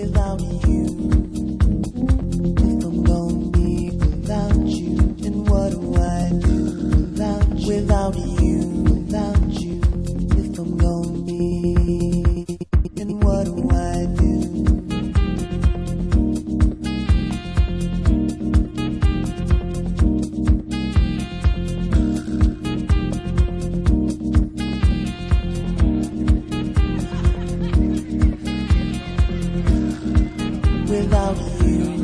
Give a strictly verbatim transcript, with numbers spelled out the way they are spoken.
without you. If I'm gonna be without you, then what do I do without you? Without you, without you. If I'm gonna be, then what do I do? Without you.